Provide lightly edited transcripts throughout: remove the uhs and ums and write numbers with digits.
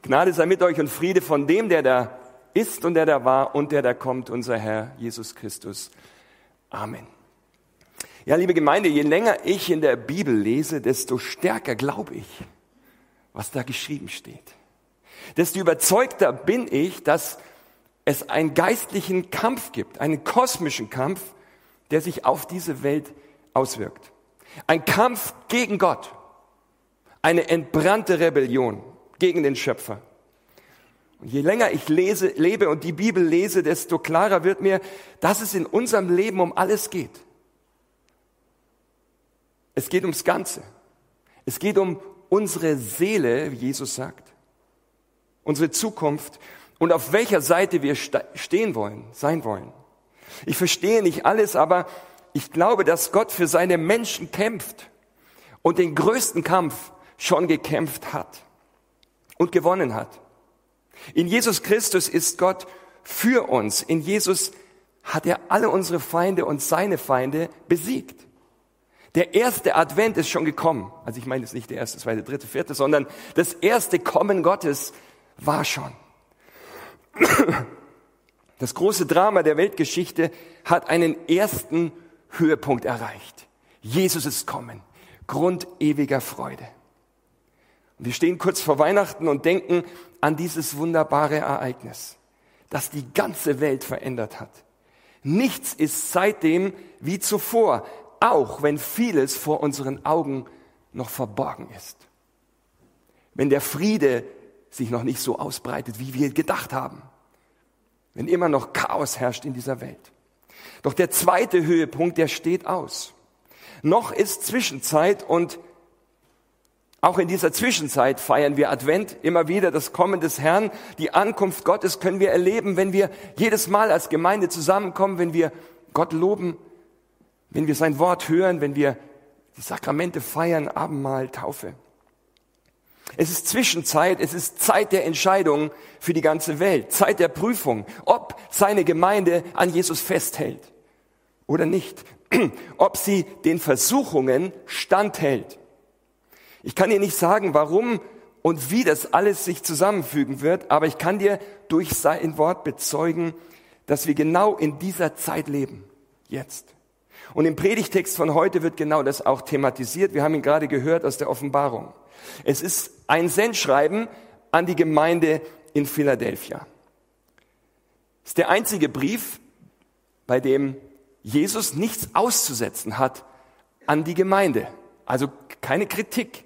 Gnade sei mit euch und Friede von dem, der da ist und der da war und der da kommt, unser Herr Jesus Christus. Amen. Ja, liebe Gemeinde, je länger ich in der Bibel lese, desto stärker glaube ich, was da geschrieben steht. Desto überzeugter bin ich, dass es einen geistlichen Kampf gibt, einen kosmischen Kampf, der sich auf diese Welt auswirkt. Ein Kampf gegen Gott, eine entbrannte Rebellion gegen den Schöpfer. Und je länger ich lebe und die Bibel lese, desto klarer wird mir, dass es in unserem Leben um alles geht. Es geht ums Ganze. Es geht um unsere Seele, wie Jesus sagt, unsere Zukunft und auf welcher Seite wir stehen wollen, sein wollen. Ich verstehe nicht alles, aber ich glaube, dass Gott für seine Menschen kämpft und den größten Kampf schon gekämpft hat und gewonnen hat. In Jesus Christus ist Gott für uns. In Jesus hat er alle unsere Feinde und seine Feinde besiegt. Der erste Advent ist schon gekommen. Also ich meine jetzt nicht der erste, zweite, dritte, vierte, sondern das erste Kommen Gottes war schon. Das große Drama der Weltgeschichte hat einen ersten Höhepunkt erreicht. Jesus ist kommen. Grund ewiger Freude. Und wir stehen kurz vor Weihnachten und denken an dieses wunderbare Ereignis, das die ganze Welt verändert hat. Nichts ist seitdem wie zuvor, auch wenn vieles vor unseren Augen noch verborgen ist. Wenn der Friede sich noch nicht so ausbreitet, wie wir gedacht haben. Wenn immer noch Chaos herrscht in dieser Welt. Doch der zweite Höhepunkt, der steht aus. Noch ist Zwischenzeit und auch in dieser Zwischenzeit feiern wir Advent, immer wieder das Kommen des Herrn. Die Ankunft Gottes können wir erleben, wenn wir jedes Mal als Gemeinde zusammenkommen, wenn wir Gott loben, wenn wir sein Wort hören, wenn wir die Sakramente feiern, Abendmahl, Taufe. Es ist Zwischenzeit, es ist Zeit der Entscheidung für die ganze Welt, Zeit der Prüfung, ob seine Gemeinde an Jesus festhält oder nicht, ob sie den Versuchungen standhält. Ich kann dir nicht sagen, warum und wie das alles sich zusammenfügen wird, aber ich kann dir durch sein Wort bezeugen, dass wir genau in dieser Zeit leben, jetzt. Und im Predigtext von heute wird genau das auch thematisiert. Wir haben ihn gerade gehört aus der Offenbarung. Es ist ein Sendschreiben an die Gemeinde in Philadelphia. Es ist der einzige Brief, bei dem Jesus nichts auszusetzen hat an die Gemeinde. Also keine Kritik.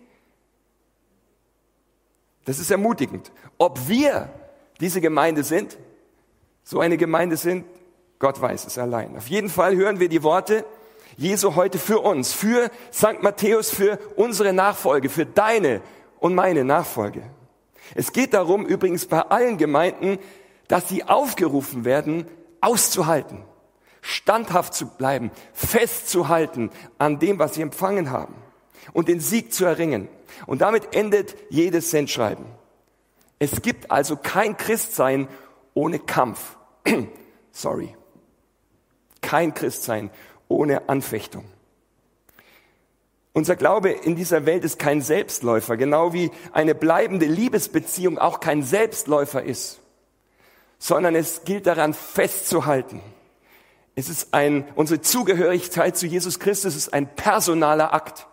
Das ist ermutigend. Ob wir diese Gemeinde sind, so eine Gemeinde sind, Gott weiß es allein. Auf jeden Fall hören wir die Worte Jesu heute für uns, für St. Matthäus, für unsere Nachfolge, für deine und meine Nachfolge. Es geht darum, übrigens bei allen Gemeinden, dass sie aufgerufen werden, auszuhalten, standhaft zu bleiben, festzuhalten an dem, was sie empfangen haben und den Sieg zu erringen. Und damit endet jedes Sendschreiben. Es gibt also kein Christsein ohne Kampf. Sorry. Kein Christsein ohne Anfechtung. Unser Glaube in dieser Welt ist kein Selbstläufer, genau wie eine bleibende Liebesbeziehung auch kein Selbstläufer ist, sondern es gilt daran festzuhalten. Es ist unsere Zugehörigkeit zu Jesus Christus ist ein personaler Akt.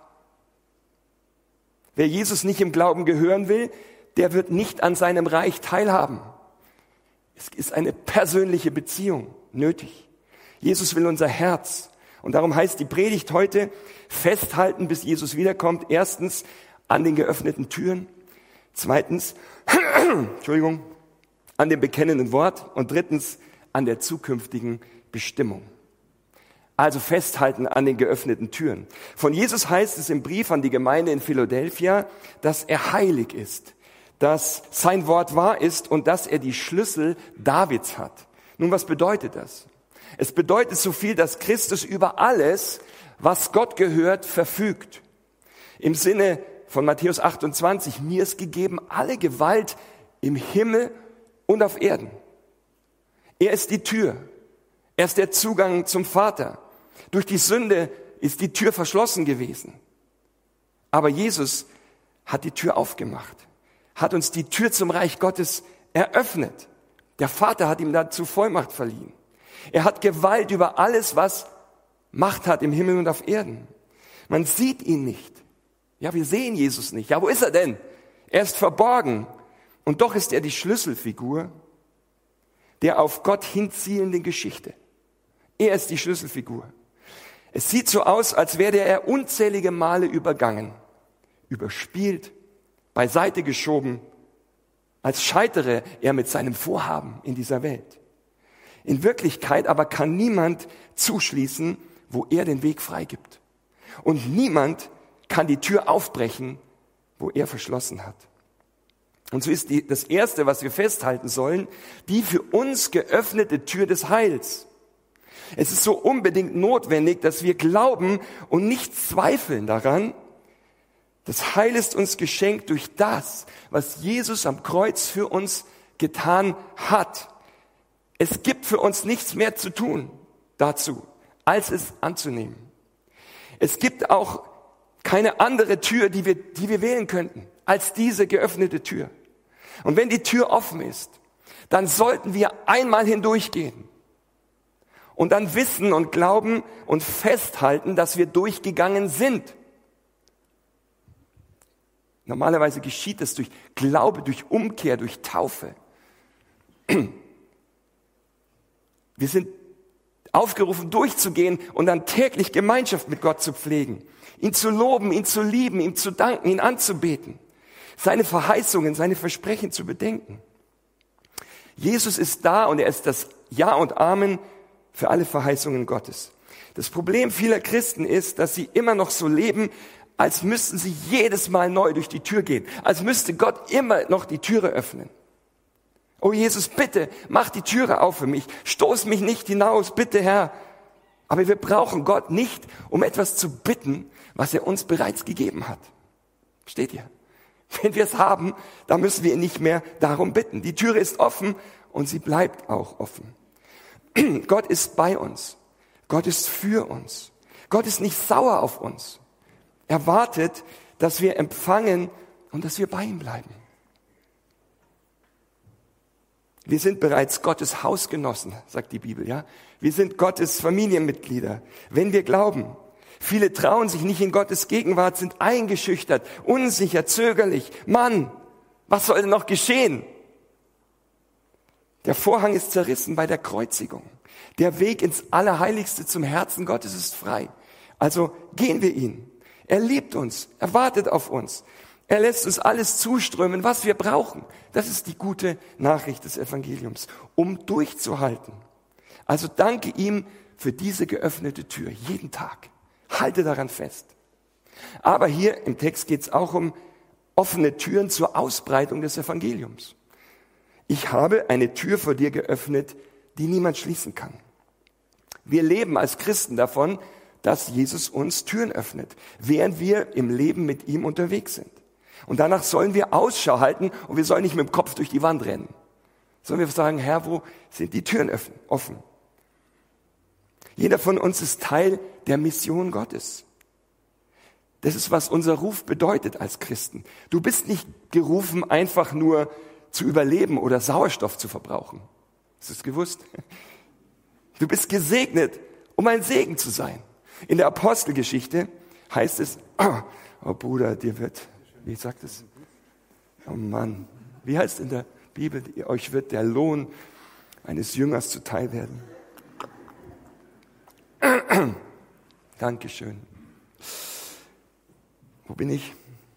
Wer Jesus nicht im Glauben gehören will, der wird nicht an seinem Reich teilhaben. Es ist eine persönliche Beziehung nötig. Jesus will unser Herz. Und darum heißt die Predigt heute, festhalten, bis Jesus wiederkommt. Erstens, an den geöffneten Türen. Zweitens, an dem bekennenden Wort. Und drittens, an der zukünftigen Bestimmung. Also festhalten an den geöffneten Türen. Von Jesus heißt es im Brief an die Gemeinde in Philadelphia, dass er heilig ist, dass sein Wort wahr ist und dass er die Schlüssel Davids hat. Nun, was bedeutet das? Es bedeutet so viel, dass Christus über alles, was Gott gehört, verfügt. Im Sinne von Matthäus 28, mir ist gegeben alle Gewalt im Himmel und auf Erden. Er ist die Tür. Er ist der Zugang zum Vater. Durch die Sünde ist die Tür verschlossen gewesen. Aber Jesus hat die Tür aufgemacht, hat uns die Tür zum Reich Gottes eröffnet. Der Vater hat ihm dazu Vollmacht verliehen. Er hat Gewalt über alles, was Macht hat im Himmel und auf Erden. Man sieht ihn nicht. Ja, wir sehen Jesus nicht. Ja, wo ist er denn? Er ist verborgen. Und doch ist er die Schlüsselfigur der auf Gott hinzielenden Geschichte. Er ist die Schlüsselfigur. Es sieht so aus, als wäre er unzählige Male übergangen, überspielt, beiseite geschoben, als scheitere er mit seinem Vorhaben in dieser Welt. In Wirklichkeit aber kann niemand zuschließen, wo er den Weg freigibt. Und niemand kann die Tür aufbrechen, wo er verschlossen hat. Und so ist das Erste, was wir festhalten sollen, die für uns geöffnete Tür des Heils. Es ist so unbedingt notwendig, dass wir glauben und nicht zweifeln daran. Das Heil ist uns geschenkt durch das, was Jesus am Kreuz für uns getan hat. Es gibt für uns nichts mehr zu tun dazu, als es anzunehmen. Es gibt auch keine andere Tür, die wir wählen könnten, als diese geöffnete Tür. Und wenn die Tür offen ist, dann sollten wir einmal hindurchgehen und dann wissen und glauben und festhalten, dass wir durchgegangen sind. Normalerweise geschieht es durch Glaube, durch Umkehr, durch Taufe. Wir sind aufgerufen, durchzugehen und dann täglich Gemeinschaft mit Gott zu pflegen, ihn zu loben, ihn zu lieben, ihm zu danken, ihn anzubeten, seine Verheißungen, seine Versprechen zu bedenken. Jesus ist da und er ist das Ja und Amen für alle Verheißungen Gottes. Das Problem vieler Christen ist, dass sie immer noch so leben, als müssten sie jedes Mal neu durch die Tür gehen, als müsste Gott immer noch die Türe öffnen. Oh Jesus, bitte, mach die Türe auf für mich, stoß mich nicht hinaus, bitte Herr. Aber wir brauchen Gott nicht, um etwas zu bitten, was er uns bereits gegeben hat. Versteht ihr? Wenn wir es haben, dann müssen wir ihn nicht mehr darum bitten. Die Türe ist offen und sie bleibt auch offen. Gott ist bei uns. Gott ist für uns. Gott ist nicht sauer auf uns. Er wartet, dass wir empfangen und dass wir bei ihm bleiben. Wir sind bereits Gottes Hausgenossen, sagt die Bibel, ja? Wir sind Gottes Familienmitglieder, wenn wir glauben. Viele trauen sich nicht in Gottes Gegenwart, sind eingeschüchtert, unsicher, zögerlich. Mann, was soll denn noch geschehen? Der Vorhang ist zerrissen bei der Kreuzigung. Der Weg ins Allerheiligste zum Herzen Gottes ist frei. Also gehen wir ihn. Er liebt uns, er wartet auf uns. Er lässt uns alles zuströmen, was wir brauchen. Das ist die gute Nachricht des Evangeliums, um durchzuhalten. Also danke ihm für diese geöffnete Tür, jeden Tag. Halte daran fest. Aber hier im Text geht es auch um offene Türen zur Ausbreitung des Evangeliums. Ich habe eine Tür vor dir geöffnet, die niemand schließen kann. Wir leben als Christen davon, dass Jesus uns Türen öffnet, während wir im Leben mit ihm unterwegs sind. Und danach sollen wir Ausschau halten und wir sollen nicht mit dem Kopf durch die Wand rennen, sondern wir sagen, Herr, wo sind die Türen offen? Jeder von uns ist Teil der Mission Gottes. Das ist, was unser Ruf bedeutet als Christen. Du bist nicht gerufen, einfach nur zu überleben oder Sauerstoff zu verbrauchen. Hast du es gewusst? Du bist gesegnet, um ein Segen zu sein. In der Apostelgeschichte heißt es, oh Bruder, dir wird, wie sagt es? Oh Mann, wie heißt in der Bibel, euch wird der Lohn eines Jüngers zuteil werden. Dankeschön. Wo bin ich?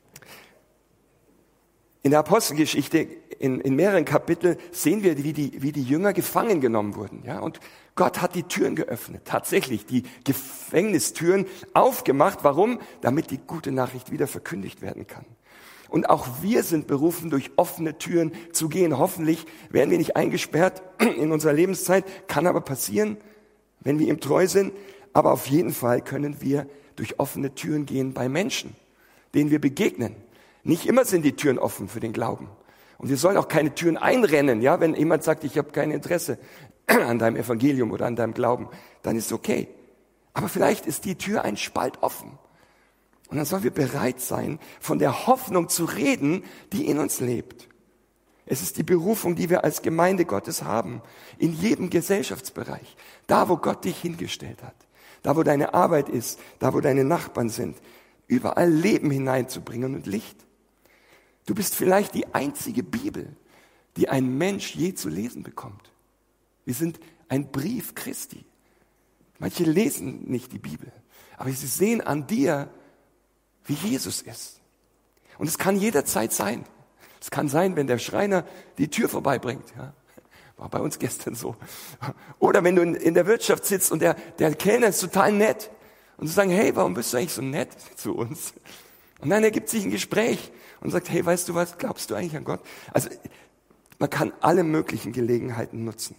In der Apostelgeschichte, in mehreren Kapiteln, sehen wir, wie die Jünger gefangen genommen wurden. Ja? Und Gott hat die Türen geöffnet, tatsächlich die Gefängnistüren aufgemacht. Warum? Damit die gute Nachricht wieder verkündigt werden kann. Und auch wir sind berufen, durch offene Türen zu gehen. Hoffentlich werden wir nicht eingesperrt in unserer Lebenszeit. Kann aber passieren, wenn wir ihm treu sind. Aber auf jeden Fall können wir durch offene Türen gehen bei Menschen, denen wir begegnen. Nicht immer sind die Türen offen für den Glauben. Und wir sollen auch keine Türen einrennen. Ja, wenn jemand sagt, ich habe kein Interesse an deinem Evangelium oder an deinem Glauben, dann ist es okay. Aber vielleicht ist die Tür ein Spalt offen. Und dann sollen wir bereit sein, von der Hoffnung zu reden, die in uns lebt. Es ist die Berufung, die wir als Gemeinde Gottes haben, in jedem Gesellschaftsbereich, da wo Gott dich hingestellt hat, da wo deine Arbeit ist, da wo deine Nachbarn sind, überall Leben hineinzubringen und Licht. Du bist vielleicht die einzige Bibel, die ein Mensch je zu lesen bekommt. Wir sind ein Brief Christi. Manche lesen nicht die Bibel, aber sie sehen an dir, wie Jesus ist. Und es kann jederzeit sein. Es kann sein, wenn der Schreiner die Tür vorbeibringt. Ja, war bei uns gestern so. Oder wenn du in der Wirtschaft sitzt und der Kellner ist total nett. Und du sagst, hey, warum bist du eigentlich so nett zu uns? Und dann ergibt sich ein Gespräch und sagt, hey, weißt du was, glaubst du eigentlich an Gott? Also man kann alle möglichen Gelegenheiten nutzen.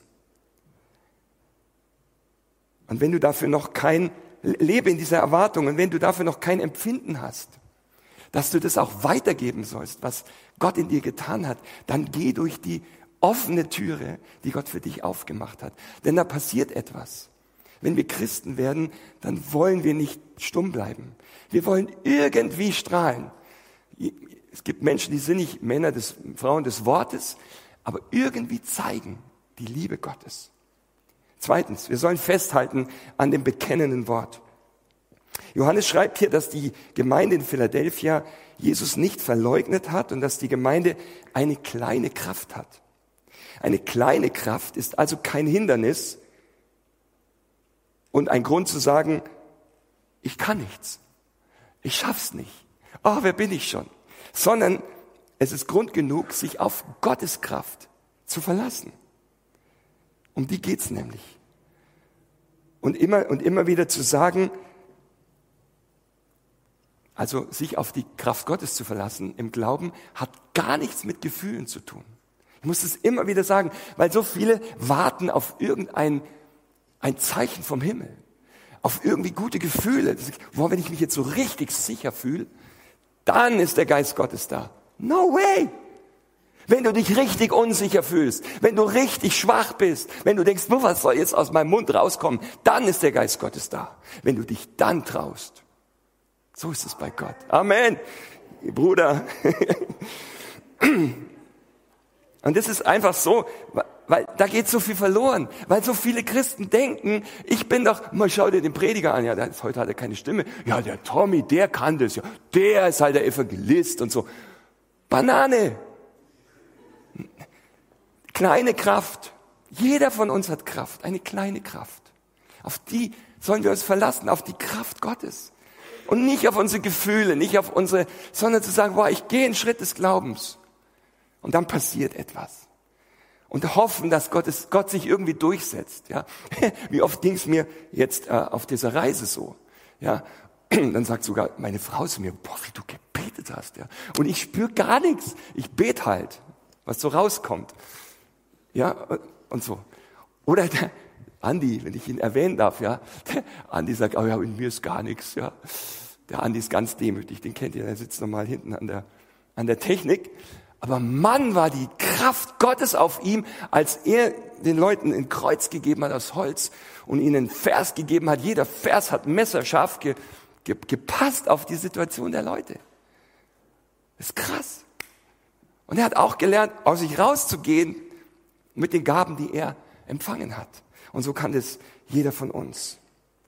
Und wenn du dafür noch lebe in dieser Erwartung, und wenn du dafür noch kein Empfinden hast, dass du das auch weitergeben sollst, was Gott in dir getan hat, dann geh durch die offene Türe, die Gott für dich aufgemacht hat. Denn da passiert etwas. Wenn wir Christen werden, dann wollen wir nicht stumm bleiben. Wir wollen irgendwie strahlen. Es gibt Menschen, die sind nicht Frauen des Wortes, aber irgendwie zeigen die Liebe Gottes. Zweitens, wir sollen festhalten an dem bekennenden Wort. Johannes schreibt hier, dass die Gemeinde in Philadelphia Jesus nicht verleugnet hat und dass die Gemeinde eine kleine Kraft hat. Eine kleine Kraft ist also kein Hindernis und ein Grund zu sagen, ich kann nichts, ich schaff's nicht, oh, wer bin ich schon? Sondern es ist Grund genug, sich auf Gottes Kraft zu verlassen. Um die geht's nämlich. Und immer wieder zu sagen, also sich auf die Kraft Gottes zu verlassen im Glauben, hat gar nichts mit Gefühlen zu tun. Ich muss es immer wieder sagen, weil so viele warten auf ein Zeichen vom Himmel, auf irgendwie gute Gefühle. Wenn ich mich jetzt so richtig sicher fühle, dann ist der Geist Gottes da. No way! Wenn du dich richtig unsicher fühlst, wenn du richtig schwach bist, wenn du denkst, was soll jetzt aus meinem Mund rauskommen, dann ist der Geist Gottes da. Wenn du dich dann traust. So ist es bei Gott. Amen. Bruder. Und das ist einfach so, weil da geht so viel verloren. Weil so viele Christen denken, ich bin doch, mal schau dir den Prediger an, ja, heute hat er keine Stimme. Ja, der Tommy, der kann das ja. Der ist halt der Evangelist und so. Banane. Kleine Kraft. Jeder von uns hat Kraft, eine kleine Kraft. Auf die sollen wir uns verlassen, auf die Kraft Gottes. Und nicht auf unsere Gefühle, nicht auf sondern zu sagen, ich gehe einen Schritt des Glaubens. Und dann passiert etwas. Und hoffen, dass Gott sich irgendwie durchsetzt. Ja? Wie oft ging es mir jetzt auf dieser Reise so. Ja? Dann sagt sogar meine Frau zu mir, wie du gebetet hast. Ja? Und ich spüre gar nichts. Ich bete halt, was so rauskommt. Ja, und so. Oder der Andi, wenn ich ihn erwähnen darf, ja. Der Andi sagt, in mir ist gar nichts, ja. Der Andi ist ganz demütig, den kennt ihr, der sitzt normal hinten an der Technik. Aber Mann, war die Kraft Gottes auf ihm, als er den Leuten ein Kreuz gegeben hat aus Holz und ihnen einen Vers gegeben hat. Jeder Vers hat messerscharf gepasst auf die Situation der Leute. Das ist krass. Und er hat auch gelernt, aus sich rauszugehen mit den Gaben, die er empfangen hat. Und so kann das jeder von uns.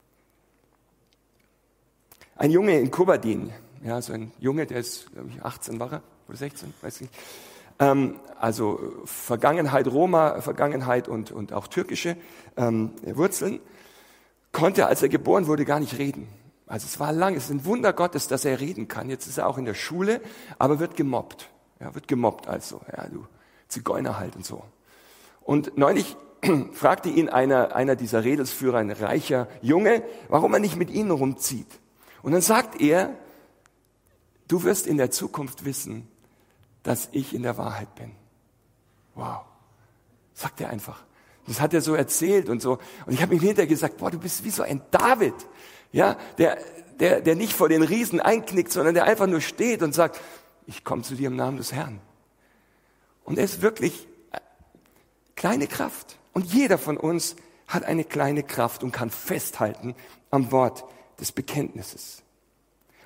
Ein Junge in Kubadin, ja, so ein Junge, der ist, glaube ich, 18 war er, oder 16, weiß nicht. Also Vergangenheit Roma, Vergangenheit und auch türkische Wurzeln, konnte, als er geboren wurde, gar nicht reden. Also es war lang, es ist ein Wunder Gottes, dass er reden kann. Jetzt ist er auch in der Schule, aber wird gemobbt. Ja, wird gemobbt also, ja, du Zigeuner halt und so. Und neulich fragte ihn einer dieser Redelsführer, ein reicher Junge, warum er nicht mit ihnen rumzieht. Und dann sagt er, du wirst in der Zukunft wissen, dass ich in der Wahrheit bin. Wow, sagt er einfach. Das hat er so erzählt und so. Und ich habe ihm hinterher gesagt, du bist wie so ein David, ja, der nicht vor den Riesen einknickt, sondern der einfach nur steht und sagt, ich komme zu dir im Namen des Herrn. Und er ist wirklich kleine Kraft. Und jeder von uns hat eine kleine Kraft und kann festhalten am Wort des Bekenntnisses.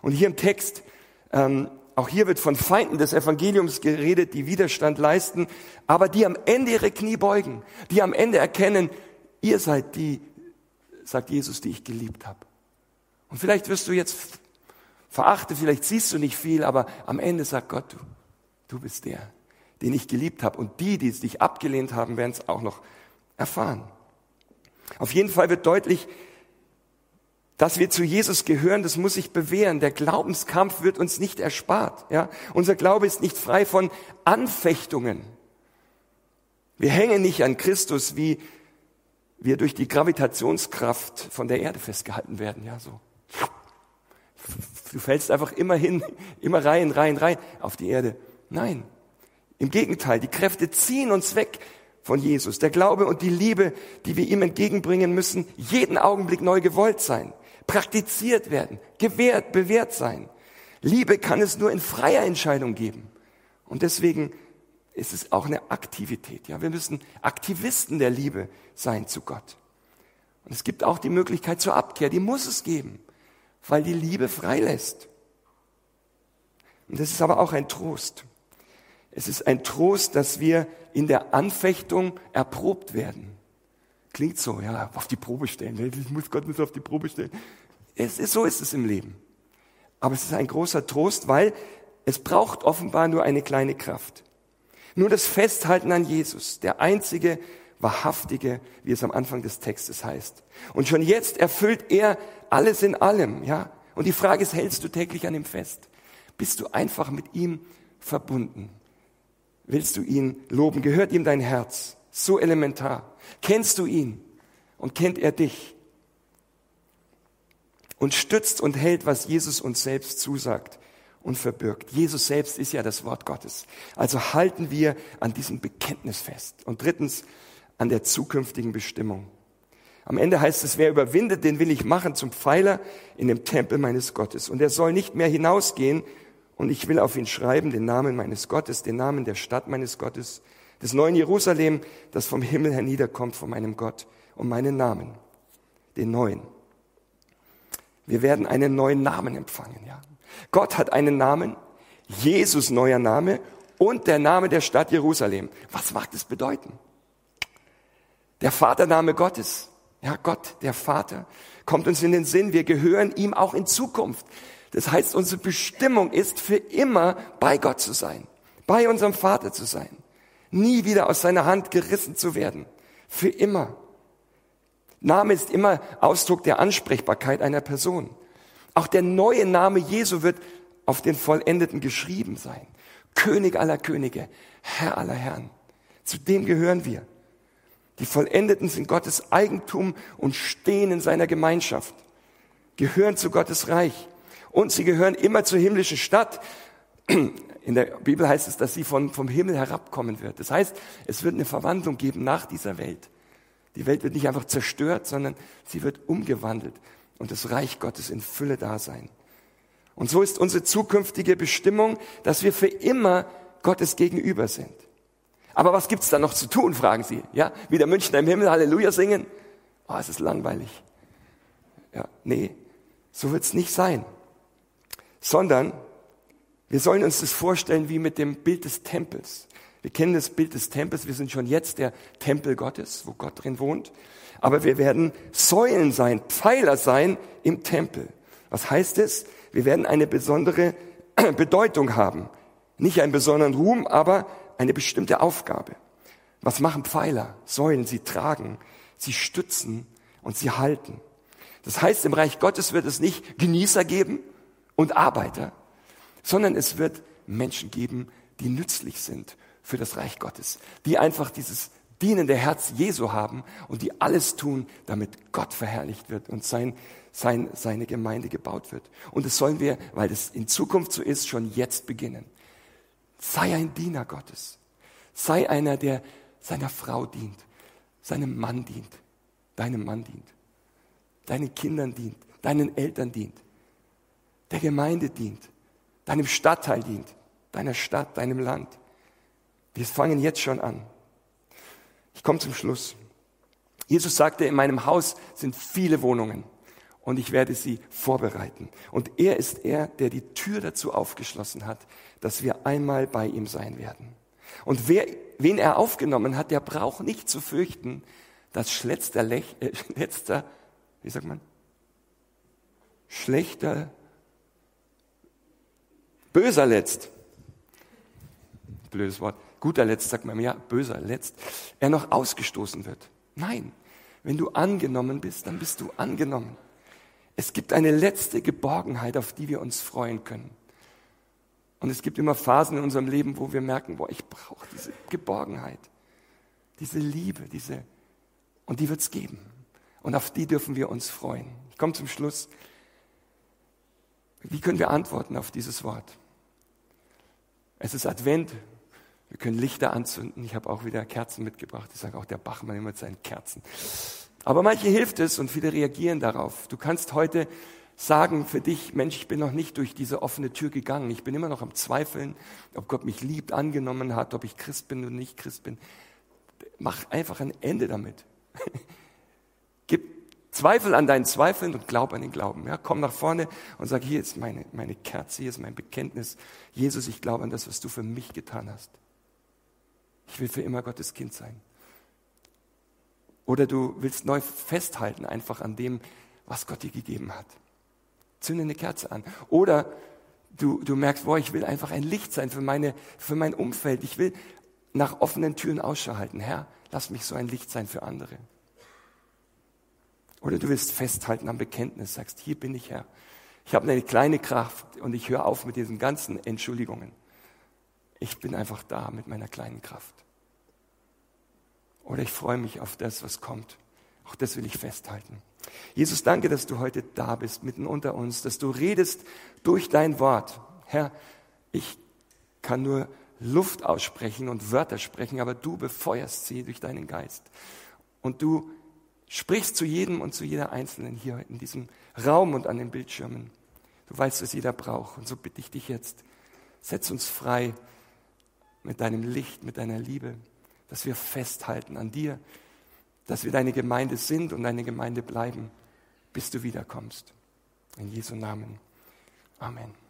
Und hier im Text, auch hier wird von Feinden des Evangeliums geredet, die Widerstand leisten, aber die am Ende ihre Knie beugen, die am Ende erkennen, ihr seid die, sagt Jesus, die ich geliebt habe. Und vielleicht wirst du jetzt verachtet, vielleicht siehst du nicht viel, aber am Ende sagt Gott, du bist der, den ich geliebt habe. Und die es dich abgelehnt haben, werden es auch noch erfahren. Auf jeden Fall wird deutlich, dass wir zu Jesus gehören, das muss sich bewähren. Der Glaubenskampf wird uns nicht erspart. Ja? Unser Glaube ist nicht frei von Anfechtungen. Wir hängen nicht an Christus, wie wir durch die Gravitationskraft von der Erde festgehalten werden. Ja, so. Du fällst einfach immer hin, immer rein auf die Erde. Nein, im Gegenteil, die Kräfte ziehen uns weg von Jesus. Der Glaube und die Liebe, die wir ihm entgegenbringen müssen, jeden Augenblick neu gewollt sein, praktiziert werden, bewährt sein. Liebe kann es nur in freier Entscheidung geben. Und deswegen ist es auch eine Aktivität. Ja, wir müssen Aktivisten der Liebe sein zu Gott. Und es gibt auch die Möglichkeit zur Abkehr, die muss es geben, weil die Liebe freilässt. Und das ist aber auch ein Trost. Es ist ein Trost, dass wir in der Anfechtung erprobt werden. Klingt so, ja, auf die Probe stellen. Ich muss Gott nicht auf die Probe stellen. So ist es im Leben. Aber es ist ein großer Trost, weil es braucht offenbar nur eine kleine Kraft. Nur das Festhalten an Jesus, der einzige, wahrhaftige, wie es am Anfang des Textes heißt. Und schon jetzt erfüllt er alles in allem, ja. Und die Frage ist, hältst du täglich an ihm fest? Bist du einfach mit ihm verbunden? Willst du ihn loben? Gehört ihm dein Herz? So elementar. Kennst du ihn? Und kennt er dich? Und stützt und hält, was Jesus uns selbst zusagt und verbirgt. Jesus selbst ist ja das Wort Gottes. Also halten wir an diesem Bekenntnis fest. Und drittens, an der zukünftigen Bestimmung. Am Ende heißt es, wer überwindet, den will ich machen zum Pfeiler in dem Tempel meines Gottes. Und er soll nicht mehr hinausgehen, und ich will auf ihn schreiben, den Namen meines Gottes, den Namen der Stadt meines Gottes, des neuen Jerusalem, das vom Himmel herniederkommt von meinem Gott, und meinen Namen, den neuen. Wir werden einen neuen Namen empfangen, ja. Gott hat einen Namen, Jesus neuer Name und der Name der Stadt Jerusalem. Was mag das bedeuten? Der Vatername Gottes, ja, Gott, der Vater, kommt uns in den Sinn. Wir gehören ihm auch in Zukunft. Das heißt, unsere Bestimmung ist, für immer bei Gott zu sein, bei unserem Vater zu sein, nie wieder aus seiner Hand gerissen zu werden, für immer. Name ist immer Ausdruck der Ansprechbarkeit einer Person. Auch der neue Name Jesu wird auf den Vollendeten geschrieben sein. König aller Könige, Herr aller Herren. Zu dem gehören wir. Die Vollendeten sind Gottes Eigentum und stehen in seiner Gemeinschaft, gehören zu Gottes Reich. Und sie gehören immer zur himmlischen Stadt. In der Bibel heißt es, dass sie vom Himmel herabkommen wird. Das heißt, es wird eine Verwandlung geben nach dieser Welt. Die Welt wird nicht einfach zerstört, sondern sie wird umgewandelt und das Reich Gottes in Fülle da sein. Und so ist unsere zukünftige Bestimmung, dass wir für immer Gottes gegenüber sind. Aber was gibt's da noch zu tun, fragen Sie. Ja, wieder München im Himmel, Halleluja singen? Oh, es ist langweilig. Ja, nee, so wird's nicht sein. Sondern wir sollen uns das vorstellen wie mit dem Bild des Tempels. Wir kennen das Bild des Tempels, wir sind schon jetzt der Tempel Gottes, wo Gott drin wohnt. Aber wir werden Säulen sein, Pfeiler sein im Tempel. Was heißt es? Wir werden eine besondere Bedeutung haben. Nicht einen besonderen Ruhm, aber eine bestimmte Aufgabe. Was machen Pfeiler? Säulen, sie tragen, sie stützen und sie halten. Das heißt, im Reich Gottes wird es nicht Genießer geben und Arbeiter, sondern es wird Menschen geben, die nützlich sind für das Reich Gottes, die einfach dieses dienende Herz Jesu haben und die alles tun, damit Gott verherrlicht wird und seine Gemeinde gebaut wird. Und das sollen wir, weil das in Zukunft so ist, schon jetzt beginnen. Sei ein Diener Gottes. Sei einer, der seiner Frau dient, seinem Mann dient, deinem Mann dient, deinen Kindern dient, deinen Eltern dient, der Gemeinde dient, deinem Stadtteil dient, deiner Stadt, deinem Land. Wir fangen jetzt schon an. Ich komme zum Schluss. Jesus sagte, in meinem Haus sind viele Wohnungen. und ich werde sie vorbereiten. Und er ist er, der die Tür dazu aufgeschlossen hat, dass wir einmal bei ihm sein werden. Und wen er aufgenommen hat, der braucht nicht zu fürchten, dass böser letzt, blödes Wort, guter letzt, sagt man ja, böser letzt, er noch ausgestoßen wird. Nein, wenn du angenommen bist, dann bist du angenommen. Es gibt eine letzte Geborgenheit, auf die wir uns freuen können. Und es gibt immer Phasen in unserem Leben, wo wir merken, ich brauche diese Geborgenheit, diese Liebe, und die wird es geben. Und auf die dürfen wir uns freuen. Ich komme zum Schluss. Wie können wir antworten auf dieses Wort? Es ist Advent. Wir können Lichter anzünden. Ich habe auch wieder Kerzen mitgebracht. Ich sage auch der Bachmann immer mit seinen Kerzen. Aber manche hilft es und viele reagieren darauf. Du kannst heute sagen für dich, Mensch, ich bin noch nicht durch diese offene Tür gegangen. Ich bin immer noch am Zweifeln, ob Gott mich liebt, angenommen hat, ob ich Christ bin oder nicht Christ bin. Mach einfach ein Ende damit. Gib Zweifel an deinen Zweifeln und glaub an den Glauben. Ja, komm nach vorne und sag, hier ist meine Kerze, hier ist mein Bekenntnis. Jesus, ich glaube an das, was du für mich getan hast. Ich will für immer Gottes Kind sein. Oder du willst neu festhalten einfach an dem, was Gott dir gegeben hat. Zünde eine Kerze an. Oder du merkst, ich will einfach ein Licht sein für mein Umfeld. Ich will nach offenen Türen Ausschau halten. Herr, lass mich so ein Licht sein für andere. Oder du willst festhalten am Bekenntnis, sagst, hier bin ich, Herr. Ich habe eine kleine Kraft und ich höre auf mit diesen ganzen Entschuldigungen. Ich bin einfach da mit meiner kleinen Kraft. Oder ich freue mich auf das, was kommt. Auch das will ich festhalten. Jesus, danke, dass du heute da bist, mitten unter uns, dass du redest durch dein Wort. Herr, ich kann nur Luft aussprechen und Wörter sprechen, aber du befeuerst sie durch deinen Geist. Und du sprichst zu jedem und zu jeder Einzelnen hier in diesem Raum und an den Bildschirmen. Du weißt, was jeder braucht. Und so bitte ich dich jetzt, setz uns frei mit deinem Licht, mit deiner Liebe, dass wir festhalten an dir, dass wir deine Gemeinde sind und deine Gemeinde bleiben, bis du wiederkommst. In Jesu Namen. Amen.